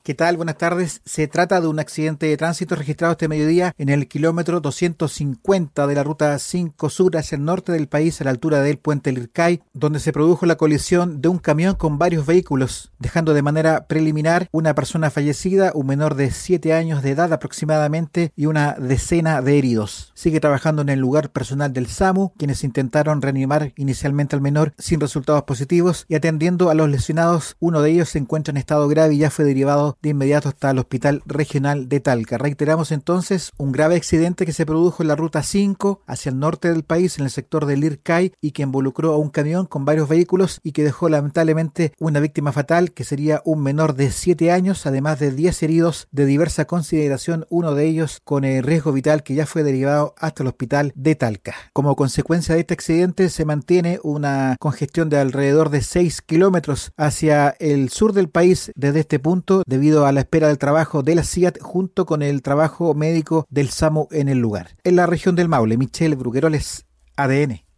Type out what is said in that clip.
¿Qué tal? Buenas tardes. Se trata de un accidente de tránsito registrado este mediodía en el kilómetro 250 de la ruta 5 Sur hacia el norte del país, a la altura del puente Lircay, donde se produjo la colisión de un camión con varios vehículos, dejando de manera preliminar una persona fallecida, un menor de 7 años de edad aproximadamente y una decena de heridos. Sigue trabajando en el lugar personal del SAMU, quienes intentaron reanimar inicialmente al menor sin resultados positivos, y atendiendo a los lesionados, uno de ellos se encuentra en estado grave y ya fue derivado de inmediato hasta el Hospital Regional de Talca. Reiteramos entonces un grave accidente que se produjo en la ruta 5 hacia el norte del país, en el sector de Lircay, y que involucró a un camión con varios vehículos y que dejó lamentablemente una víctima fatal, que sería un menor de 7 años, además de 10 heridos de diversa consideración, uno de ellos con riesgo vital, que ya fue derivado hasta el Hospital de Talca. Como consecuencia de este accidente se mantiene una congestión de alrededor de 6 kilómetros hacia el sur del país desde este punto, debido a la espera del trabajo de la CIAT junto con el trabajo médico del SAMU en el lugar. En la región del Maule, Michelle Brugueroles, ADN.